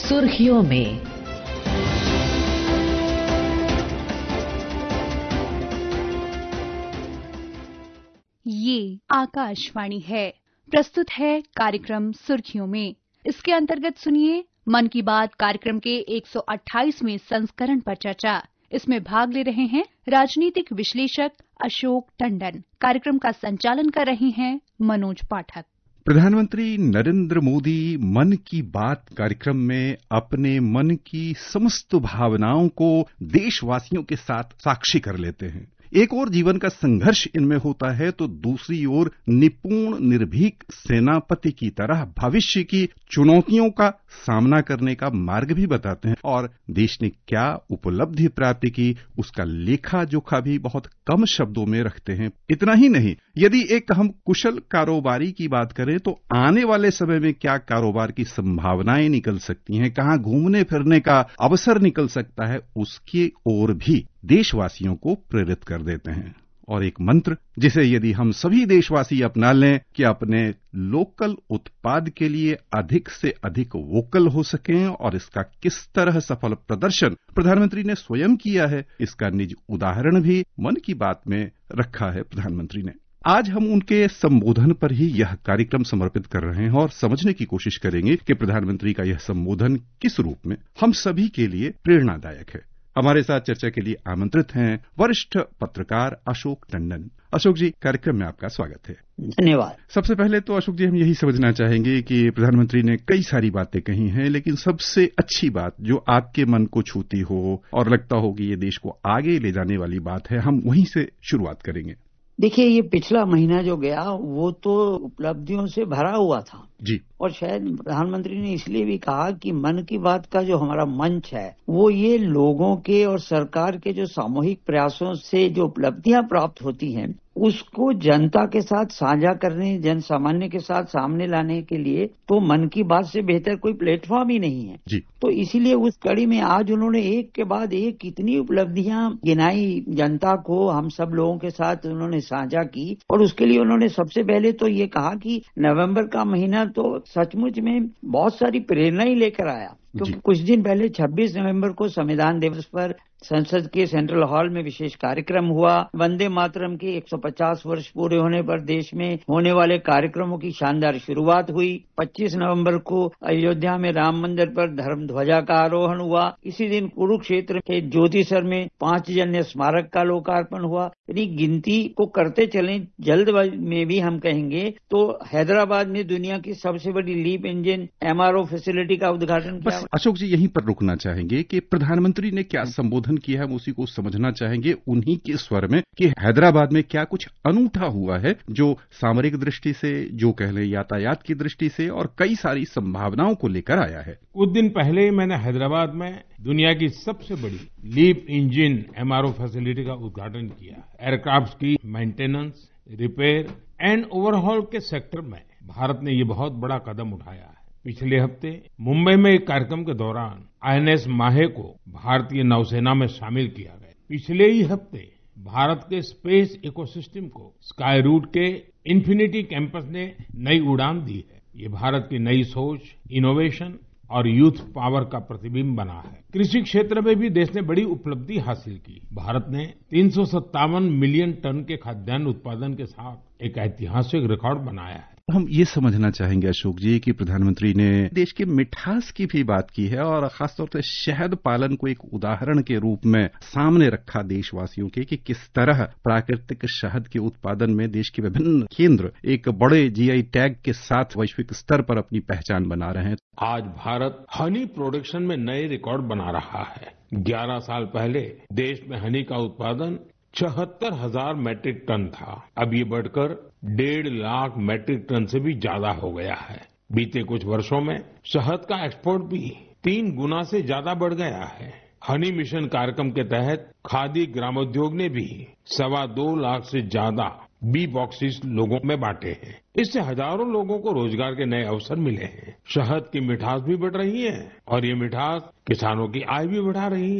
सुर्खियों में। ये आकाशवाणी है। प्रस्तुत है कार्यक्रम सुर्खियों में। इसके अंतर्गत सुनिए मन की बात कार्यक्रम के 128वें संस्करण पर चर्चा। इसमें भाग ले रहे हैं राजनीतिक विश्लेषक अशोक टंडन। कार्यक्रम का संचालन कर रहे हैं मनोज पाठक। प्रधानमंत्री नरेंद्र मोदी मन की बात कार्यक्रम में अपने मन की समस्त भावनाओं को देशवासियों के साथ साक्षी कर लेते हैं। एक ओर जीवन का संघर्ष इनमें होता है तो दूसरी ओर निपुण निर्भीक सेनापति की तरह भविष्य की चुनौतियों का सामना करने का मार्ग भी बताते हैं और देश ने क्या उपलब्धि प्राप्त की उसका लेखा जोखा भी बहुत कम शब्दों में रखते हैं। इतना ही नहीं, यदि एक हम कुशल कारोबारी की बात करें तो आने वाले समय में क्या कारोबार की संभावनाएं निकल सकती हैं, कहां घूमने फिरने का अवसर निकल सकता है, उसकी ओर भी देशवासियों को प्रेरित कर देते हैं। और एक मंत्र जिसे यदि हम सभी देशवासी अपना लें कि अपने लोकल उत्पाद के लिए अधिक से अधिक वोकल हो सकें और इसका किस तरह सफल प्रदर्शन प्रधानमंत्री ने स्वयं किया है, इसका निज उदाहरण भी मन की बात में रखा है प्रधानमंत्री ने। आज हम उनके संबोधन पर ही यह कार्यक्रम समर्पित कर रहे हैं और समझने की कोशिश करेंगे कि प्रधानमंत्री का यह संबोधन किस रूप में हम सभी के लिए प्रेरणादायक है। हमारे साथ चर्चा के लिए आमंत्रित हैं वरिष्ठ पत्रकार अशोक टंडन। अशोक जी, कार्यक्रम में आपका स्वागत है। धन्यवाद। सबसे पहले तो अशोक जी हम यही समझना चाहेंगे कि प्रधानमंत्री ने कई सारी बातें कही हैं, लेकिन सबसे अच्छी बात जो आपके मन को छूती हो और लगता हो कि ये देश को आगे ले जाने वाली बात है, हम वहीं से शुरुआत करेंगे। देखिए, ये पिछला महीना जो गया वो तो उपलब्धियों से भरा हुआ था जी, और शायद प्रधानमंत्री ने इसलिए भी कहा कि मन की बात का जो हमारा मंच है वो ये लोगों के और सरकार के जो सामूहिक प्रयासों से जो उपलब्धियां प्राप्त होती हैं उसको जनता के साथ साझा करने, जन सामान्य के साथ सामने लाने के लिए तो मन की बात से बेहतर कोई प्लेटफॉर्म ही नहीं है जी। तो इसीलिए उस कड़ी में आज उन्होंने एक के बाद एक कितनी उपलब्धियां गिनाई जनता को, हम सब लोगों के साथ उन्होंने साझा की। और उसके लिए उन्होंने सबसे पहले तो ये कहा कि नवंबर का महीना तो सचमुच में बहुत सारी प्रेरणा ही लेकर आया, क्योंकि कुछ दिन पहले 26 नवंबर को संविधान दिवस पर संसद के सेंट्रल हॉल में विशेष कार्यक्रम हुआ। वंदे मातरम के 150 वर्ष पूरे होने पर देश में होने वाले कार्यक्रमों की शानदार शुरुआत हुई। 25 नवंबर को अयोध्या में राम मंदिर पर धर्म ध्वजा का आरोहण हुआ। इसी दिन कुरुक्षेत्र के ज्योतिसर में 5 जन्य स्मारक का लोकार्पण हुआ। यानी गिनती को करते चलें, जल्द में भी हम कहेंगे तो हैदराबाद में दुनिया की सबसे बड़ी लीप इंजन MRO फैसिलिटी का उद्घाटन किया। अशोक जी, यहीं पर रुकना चाहेंगे कि प्रधानमंत्री ने क्या संबोधन किया है, हम उसी को समझना चाहेंगे उन्हीं के स्वर में कि हैदराबाद में क्या कुछ अनूठा हुआ है जो सामरिक दृष्टि से, जो कह लें यातायात की दृष्टि से और कई सारी संभावनाओं को लेकर आया है। कुछ दिन पहले ही मैंने हैदराबाद में दुनिया की सबसे बड़ी लीप इंजन MRO फैसिलिटी का उद्घाटन किया। एयरक्राफ्ट की मेंटेनेंस, रिपेयर एंड ओवरहॉल के सेक्टर में भारत ने ये बहुत बड़ा कदम उठाया है। पिछले हफ्ते मुंबई में एक कार्यक्रम के दौरान INS माहे को भारतीय नौसेना में शामिल किया गया। पिछले ही हफ्ते भारत के स्पेस इकोसिस्टम को स्काई रूट के इंफिनिटी कैंपस ने नई उड़ान दी है। ये भारत की नई सोच, इनोवेशन और यूथ पावर का प्रतिबिंब बना है। कृषि क्षेत्र में भी देश ने बड़ी उपलब्धि हासिल की। भारत ने 357 मिलियन टन के खाद्यान्न उत्पादन के साथ एक ऐतिहासिक रिकॉर्ड बनाया है। हम ये समझना चाहेंगे अशोक जी कि प्रधानमंत्री ने देश की मिठास की भी बात की है और खासतौर से शहद पालन को एक उदाहरण के रूप में सामने रखा देशवासियों के कि किस तरह प्राकृतिक शहद के उत्पादन में देश के विभिन्न केंद्र एक बड़े GI टैग के साथ वैश्विक स्तर पर अपनी पहचान बना रहे हैं। आज भारत हनी प्रोडक्शन में नए रिकॉर्ड बना रहा है। 11 साल पहले देश में हनी का उत्पादन 74,000 मैट्रिक टन था। अब ये बढ़कर 1.5 लाख मैट्रिक टन से भी ज्यादा हो गया है। बीते कुछ वर्षों में शहद का एक्सपोर्ट भी 3 गुना से ज्यादा बढ़ गया है। हनी मिशन कार्यक्रम के तहत खादी ग्रामोद्योग ने भी 2.25 लाख से ज्यादा बी बॉक्सेस लोगों में बांटे हैं। इससे हजारों लोगों को रोजगार के नए अवसर मिले हैं। शहद की मिठास भी बढ़ रही है और ये मिठास किसानों की आय भी बढ़ा रही है।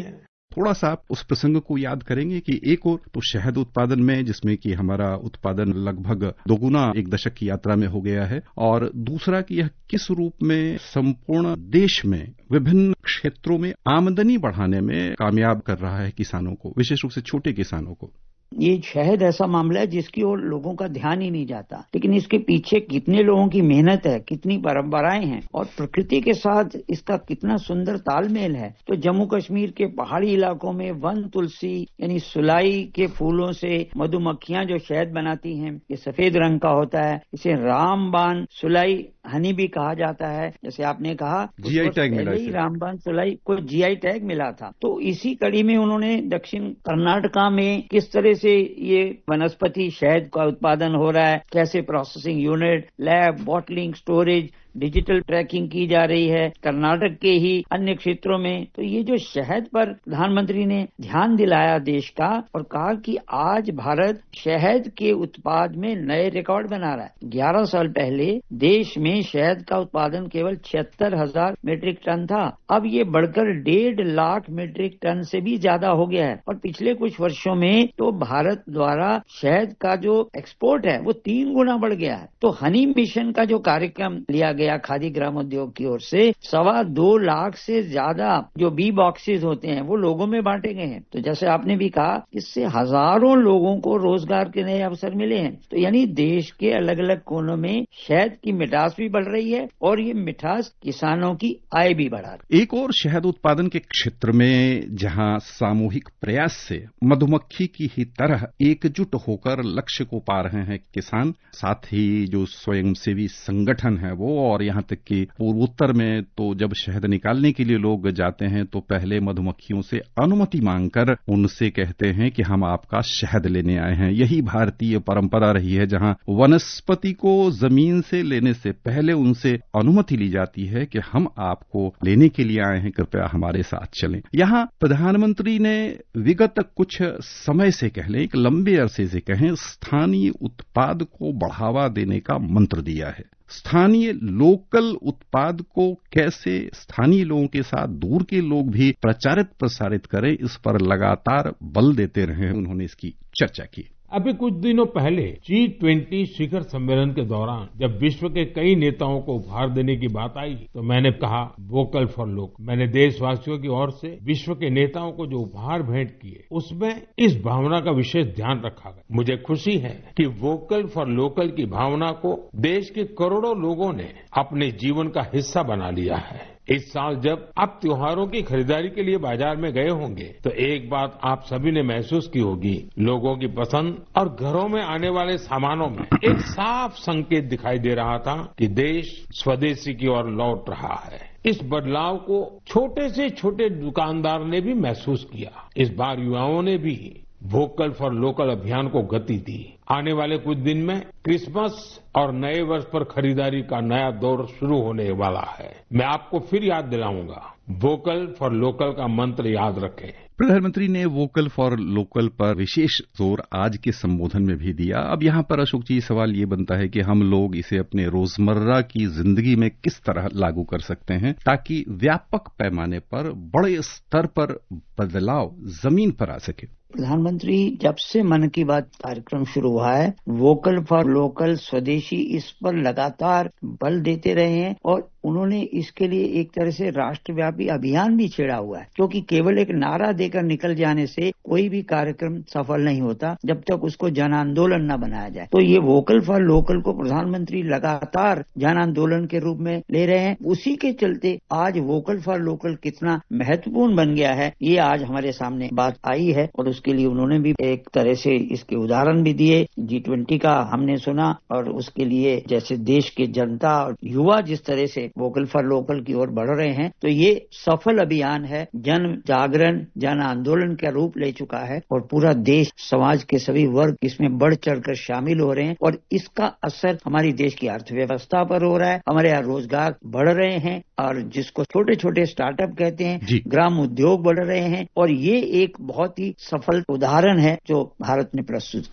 थोड़ा सा आप उस प्रसंग को याद करेंगे कि एक और तो शहद उत्पादन में, जिसमें कि हमारा उत्पादन लगभग दोगुना एक दशक की यात्रा में हो गया है, और दूसरा कि यह किस रूप में संपूर्ण देश में विभिन्न क्षेत्रों में आमदनी बढ़ाने में कामयाब कर रहा है किसानों को, विशेष रूप से छोटे किसानों को। ये शहद ऐसा मामला है जिसकी ओर लोगों का ध्यान ही नहीं जाता, लेकिन इसके पीछे कितने लोगों की मेहनत है, कितनी परंपराएं हैं और प्रकृति के साथ इसका कितना सुंदर तालमेल है। तो जम्मू कश्मीर के पहाड़ी इलाकों में वन तुलसी यानी सुलाई के फूलों से मधुमक्खियां जो शहद बनाती हैं, ये सफेद रंग का होता है। इसे रामबान सुलाई हनी भी कहा जाता है। जैसे आपने कहा जीआई टैग मिला, रामबान सुलाई को जीआई टैग मिला था। तो इसी कड़ी में उन्होंने दक्षिण कर्नाटका में किस तरह से ये वनस्पति शहद का उत्पादन हो रहा है, कैसे processing unit, lab, bottling, storage, digital tracking की जा रही है कर्नाटक के ही अन्य क्षेत्रों में। तो ये जो शहद पर प्रधानमंत्री ने ध्यान दिलाया देश का और कहा कि आज भारत शहद के उत्पाद में नए रिकॉर्ड बना रहा है। 11 साल पहले देश में शहद का उत्पादन केवल 76,000 मीट्रिक टन था, अब ये बढ़कर 1.5 लाख मीट्रिक टन से भी ज्यादा हो गया है। और पिछले कुछ वर्षों में तो भारत द्वारा शहद का जो एक्सपोर्ट है वो 3 गुना बढ़ गया है। तो हनी मिशन का जो कार्यक्रम लिया गया खादी ग्राम उद्योग की ओर से, 2.25 लाख से ज्यादा जो बी बॉक्सेस होते हैं वो लोगों में बांटे गए हैं। तो जैसे आपने भी कहा, इससे हजारों लोगों को रोजगार के नए अवसर मिले हैं। तो यानी देश के अलग अलग कोनों में शहद की मिठास भी बढ़ रही है और ये मिठास किसानों की आय भी बढ़ा रही है। एक और शहद उत्पादन के क्षेत्र में जहां सामूहिक प्रयास से मधुमक्खी की ही तरह एकजुट होकर लक्ष्य को पा रहे हैं किसान, साथ ही जो स्वयंसेवी संगठन है वो, और यहां तक कि पूर्वोत्तर में तो जब शहद निकालने के लिए लोग जाते हैं तो पहले मधुमक्खियों से अनुमति मांगकर उनसे कहते हैं कि हम आपका शहद लेने आए हैं। यही भारतीय परंपरा रही है, जहां वनस्पति को जमीन से लेने से पहले उनसे अनुमति ली जाती है कि हम आपको लेने के लिए आए हैं, कृपया हमारे साथ चलें। यहां प्रधानमंत्री ने विगत कुछ समय से कह लें, एक लंबे अरसे से कहें, स्थानीय उत्पाद को बढ़ावा देने का मंत्र दिया है। स्थानीय लोकल उत्पाद को कैसे स्थानीय लोगों के साथ दूर के लोग भी प्रचारित प्रसारित करें, इस पर लगातार बल देते रहे, उन्होंने इसकी चर्चा की। अभी कुछ दिनों पहले G20 शिखर सम्मेलन के दौरान जब विश्व के कई नेताओं को उपहार देने की बात आई तो मैंने कहा वोकल फॉर लोकल। मैंने देशवासियों की ओर से विश्व के नेताओं को जो उपहार भेंट किए उसमें इस भावना का विशेष ध्यान रखा गया। मुझे खुशी है कि वोकल फॉर लोकल की भावना को देश के करोड़ों लोगों ने अपने जीवन का हिस्सा बना लिया है। इस साल जब आप त्योहारों की खरीदारी के लिए बाजार में गए होंगे तो एक बात आप सभी ने महसूस की होगी, लोगों की पसंद और घरों में आने वाले सामानों में एक साफ संकेत दिखाई दे रहा था कि देश स्वदेशी की ओर लौट रहा है। इस बदलाव को छोटे से छोटे दुकानदार ने भी महसूस किया। इस बार युवाओं ने भी वोकल फॉर लोकल अभियान को गति दी। आने वाले कुछ दिन में क्रिसमस और नए वर्ष पर खरीदारी का नया दौर शुरू होने वाला है। मैं आपको फिर याद दिलाऊंगा, वोकल फॉर लोकल का मंत्र याद रखें। प्रधानमंत्री ने वोकल फॉर लोकल पर विशेष जोर आज के संबोधन में भी दिया। अब यहां पर अशोक जी सवाल ये बनता है कि हम लोग इसे अपने रोजमर्रा की जिंदगी में किस तरह लागू कर सकते हैं ताकि व्यापक पैमाने पर बड़े स्तर पर बदलाव जमीन पर आ सके। प्रधानमंत्री जब से मन की बात कार्यक्रम शुरू हुआ है, वोकल फॉर लोकल, स्वदेशी, इस पर लगातार बल देते रहे हैं और उन्होंने इसके लिए एक तरह से राष्ट्रव्यापी अभियान भी छेड़ा हुआ है, क्योंकि केवल एक नारा देकर निकल जाने से कोई भी कार्यक्रम सफल नहीं होता जब तक उसको जन आंदोलन न बनाया जाए। तो ये वोकल फॉर लोकल को प्रधानमंत्री लगातार जन आंदोलन के रूप में ले रहे हैं। उसी के चलते आज वोकल फॉर लोकल कितना महत्वपूर्ण बन गया है, ये आज हमारे सामने बात आई है और उसके लिए उन्होंने भी एक तरह से इसके उदाहरण भी दिए। G20 का हमने सुना और उसके लिए जैसे देश के जनता और युवा जिस तरह से वोकल फॉर लोकल की ओर बढ़ रहे हैं, तो ये सफल अभियान है, जन जागरण, जन आंदोलन का रूप ले चुका है और पूरा देश, समाज के सभी वर्ग इसमें बढ़ चढ़कर शामिल हो रहे हैं और इसका असर हमारी देश की अर्थव्यवस्था पर हो रहा है। हमारे यहाँ रोजगार बढ़ रहे हैं और जिसको छोटे छोटे स्टार्टअप कहते हैं, ग्राम उद्योग बढ़ रहे हैं और ये एक बहुत ही सफल उदाहरण है जो भारत ने प्रस्तुत किया है।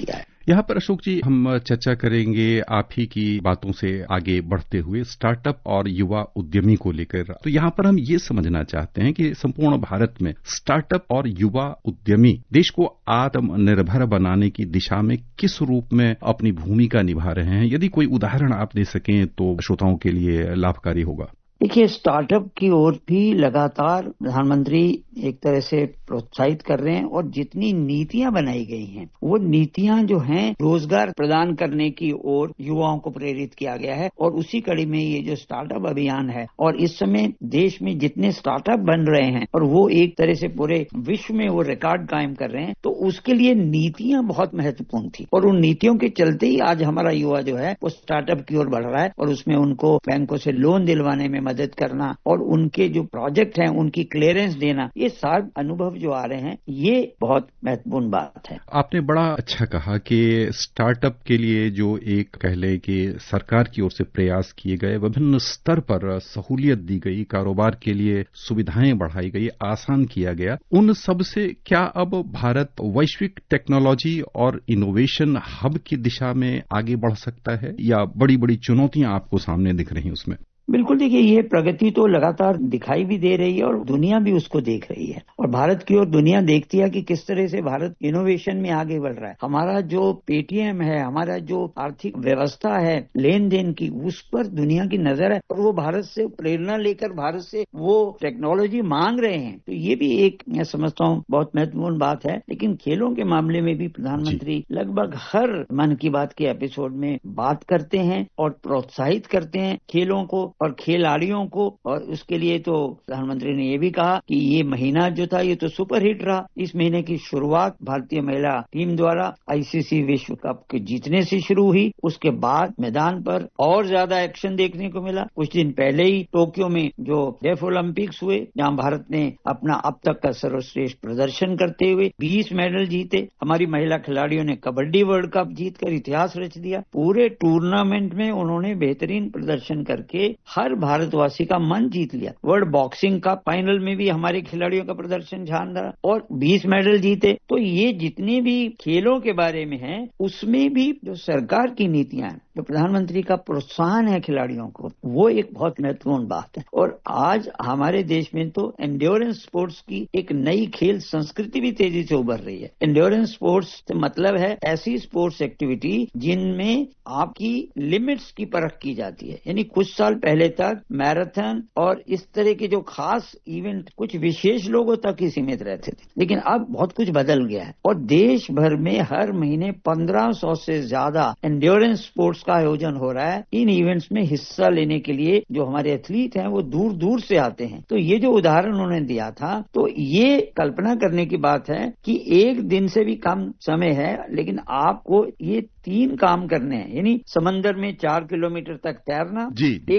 यहाँ पर अशोक जी हम चर्चा करेंगे आप ही की बातों से आगे बढ़ते हुए स्टार्टअप और युवा उद्यमी को लेकर। तो यहाँ पर हम ये समझना चाहते हैं कि संपूर्ण भारत में स्टार्टअप और युवा उद्यमी देश को आत्मनिर्भर बनाने की दिशा में किस रूप में अपनी भूमिका निभा रहे हैं, यदि कोई उदाहरण आप दे सकें तो श्रोताओं के लिए लाभकारी होगा। देखिए, स्टार्टअप की ओर भी लगातार प्रधानमंत्री एक तरह से प्रोत्साहित कर रहे हैं और जितनी नीतियां बनाई गई हैं वो नीतियां जो हैं रोजगार प्रदान करने की ओर युवाओं को प्रेरित किया गया है। और उसी कड़ी में ये जो स्टार्टअप अभियान है और इस समय देश में जितने स्टार्टअप बन रहे हैं और वो एक तरह से पूरे विश्व में वो रिकॉर्ड कायम कर रहे हैं, तो उसके लिए नीतियां बहुत महत्वपूर्ण थी और उन नीतियों के चलते ही आज हमारा युवा जो है वो स्टार्टअप की ओर बढ़ रहा है और उसमें उनको बैंकों से लोन दिलवाने में मदद करना और उनके जो प्रोजेक्ट हैं उनकी क्लियरेंस देना, ये सारे अनुभव जो आ रहे हैं ये बहुत महत्वपूर्ण बात है। आपने बड़ा अच्छा कहा कि स्टार्टअप के लिए जो एक कह लें कि सरकार की ओर से प्रयास किए गए, विभिन्न स्तर पर सहूलियत दी गई, कारोबार के लिए सुविधाएं बढ़ाई गई, आसान किया गया, उन सब से क्या अब भारत वैश्विक टेक्नोलॉजी और इनोवेशन हब की दिशा में आगे बढ़ सकता है या बड़ी बड़ी चुनौतियां आपको सामने दिख रही हैं उसमें? बिल्कुल, देखिए ये प्रगति तो लगातार दिखाई भी दे रही है और दुनिया भी उसको देख रही है और भारत की ओर दुनिया देखती है कि किस तरह से भारत इनोवेशन में आगे बढ़ रहा है। हमारा जो पेटीएम है, हमारा जो आर्थिक व्यवस्था है लेन देन की, उस पर दुनिया की नजर है और वो भारत से प्रेरणा लेकर भारत से वो टेक्नोलॉजी मांग रहे हैं। तो ये भी एक मैं समझता हूँ बहुत महत्वपूर्ण बात है। लेकिन खेलों के मामले में भी प्रधानमंत्री लगभग हर मन की बात के एपिसोड में बात करते हैं और प्रोत्साहित करते हैं खेलों को और खिलाड़ियों को। और उसके लिए तो प्रधानमंत्री ने ये भी कहा कि ये महीना जो था ये तो सुपर हिट रहा। इस महीने की शुरुआत भारतीय महिला टीम द्वारा आईसीसी विश्व कप के जीतने से शुरू हुई। उसके बाद मैदान पर और ज्यादा एक्शन देखने को मिला। कुछ दिन पहले ही टोक्यो में जो डेफ ओलंपिक्स हुए, जहां भारत ने अपना अब तक का सर्वश्रेष्ठ प्रदर्शन करते हुए 20 मेडल जीते। हमारी महिला खिलाड़ियों ने कबड्डी वर्ल्ड कप जीतकर इतिहास रच दिया। पूरे टूर्नामेंट में उन्होंने बेहतरीन प्रदर्शन करके हर भारतवासी का मन जीत लिया। वर्ल्ड बॉक्सिंग का फाइनल में भी हमारे खिलाड़ियों का प्रदर्शन शानदार और 20 मेडल जीते। तो ये जितने भी खेलों के बारे में है उसमें भी जो सरकार की नीतियां हैं, जो प्रधानमंत्री का प्रोत्साहन है खिलाड़ियों को, वो एक बहुत महत्वपूर्ण बात है। और आज हमारे देश में तो एंड्योरेंस स्पोर्ट्स की एक नई खेल संस्कृति भी तेजी से उभर रही है। एंड्योरेंस स्पोर्ट्स से मतलब है ऐसी स्पोर्ट्स एक्टिविटी जिनमें आपकी लिमिट्स की परख की जाती है। यानी कुछ साल पहले तक मैराथन और इस तरह के जो खास इवेंट कुछ विशेष लोगों तक ही सीमित रहते थे, लेकिन अब बहुत कुछ बदल गया है और देश भर में हर महीने 1500 से ज्यादा एंड्योरेंस स्पोर्ट्स का आयोजन हो रहा है। इन इवेंट्स में हिस्सा लेने के लिए जो हमारे एथलीट हैं वो दूर दूर से आते हैं। तो ये जो उदाहरण उन्होंने दिया था, तो ये कल्पना करने की बात है कि एक दिन से भी कम समय है, लेकिन आपको ये 3 काम करने हैं। यानी समंदर में 4 किलोमीटर तक तैरना,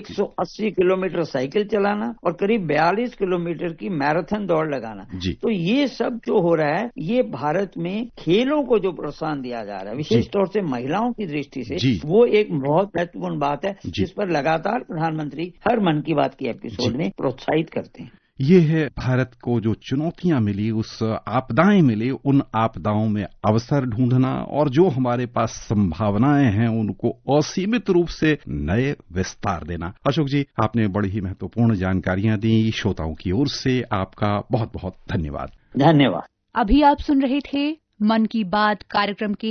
180 किलोमीटर साइकिल चलाना और करीब 42 किलोमीटर की मैराथन दौड़ लगाना। तो ये सब जो हो रहा है, ये भारत में खेलों को जो प्रोत्साहन दिया जा रहा है, विशेष तौर से महिलाओं की दृष्टि से, वो एक बहुत महत्वपूर्ण बात है जिस पर लगातार प्रधानमंत्री हर मन की बात की एपिसोड में प्रोत्साहित करते हैं। ये है भारत को जो चुनौतियां मिली, उस आपदाएं मिली, उन आपदाओं में अवसर ढूंढना और जो हमारे पास संभावनाएं हैं उनको असीमित रूप से नए विस्तार देना। अशोक जी, आपने बड़ी ही महत्वपूर्ण जानकारियां दी। श्रोताओं की ओर से आपका बहुत बहुत धन्यवाद। धन्यवाद। अभी आप सुन रहे थे मन की बात कार्यक्रम के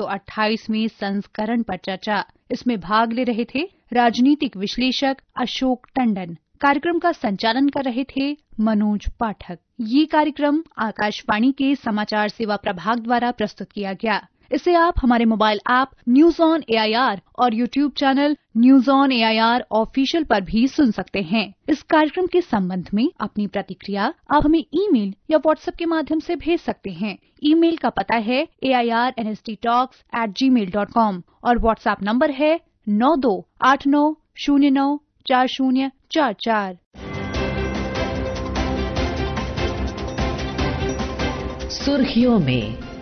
128वें संस्करण पर चर्चा। इसमें भाग ले रहे थे राजनीतिक विश्लेषक अशोक टंडन। कार्यक्रम का संचालन कर रहे थे मनोज पाठक। ये कार्यक्रम आकाशवाणी के समाचार सेवा प्रभाग द्वारा प्रस्तुत किया गया। इसे आप हमारे mobile app news on AIR और YouTube channel news on AIR official पर भी सुन सकते हैं। इस कार्यक्रम के संबंध में अपनी प्रतिक्रिया आप हमें ईमेल या व्हाट्सएप के माध्यम से भेज सकते हैं। ईमेल का पता है airnsttalks@gmail.com और व्हाट्सएप नंबर है 9289094044। सुर्खियों में